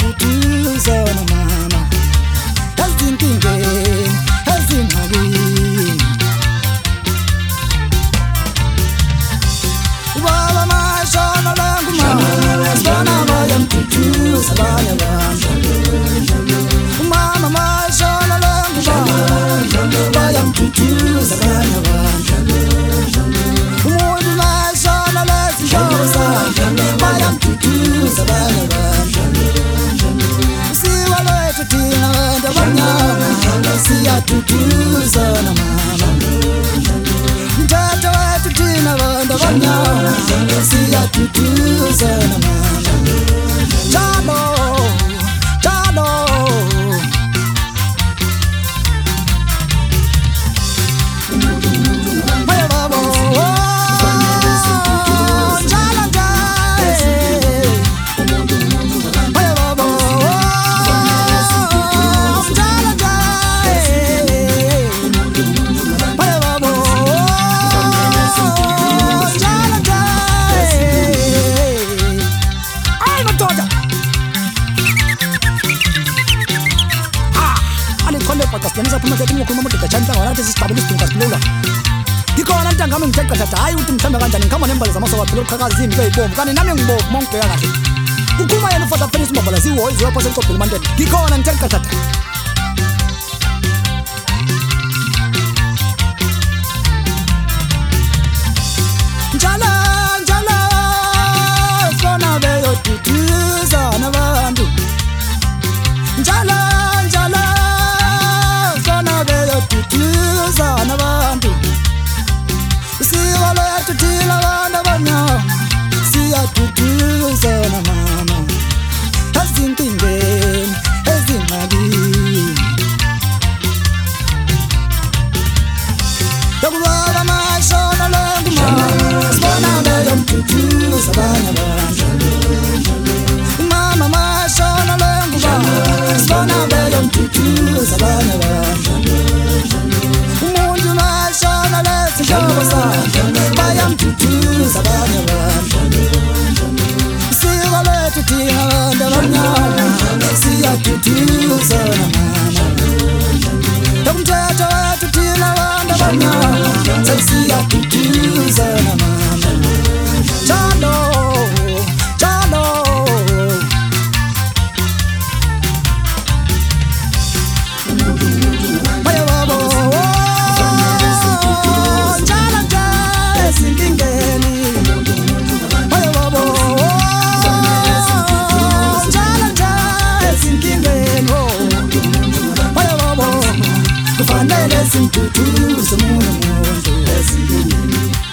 bayamthuthuza mama ezinkingeni ezingxakini ubaba mashona langumama sibona bayamthuthuza abanye abantu umama mashona langumama bayamthuthuza abanye abantu umuntu mashona lezinhlosa bayamthuthuza abanye abantu usiwa lwethu thina bantu abanyama siyathuthuza mama mthatha wethu thina bantu abanyama siyathuthuza mama Jalo Jalo Nisa puma ketu mukuma mutika chanta wana tesi stabilis tukasilula Dikona ntanga mngiteka tata hayi uthi mthanda kanjani ngikama nembali zamasoka phela uqhakazi imbe ibomvu kani nami ngibomvu mongibheka kahle Ukuma yena fata finish mabala ziwo izo yapha senkopela mandela Dikona ngiteka tata Njala njala sona beyo tutuza nabantu Njala tutuza nabantu usiwa lwethu thina bantu abanyama siyathuthuza mama ezinkingeni ezingxakini yokubaba mashona langumama sibona bayamthuthuza abanye abantu umama mashona langumama sibona bayamthuthuza abanye abantu umuntu mashona lezinhlosa bayamthuthuza abanye abantu usiwa lwethu thina bantu abanyama siyathuthuza mama umthetho wethu thina bantu abanyama siyathuthuza mama Jalo Jalo Kufanele simthuthuze umuntu ezingeni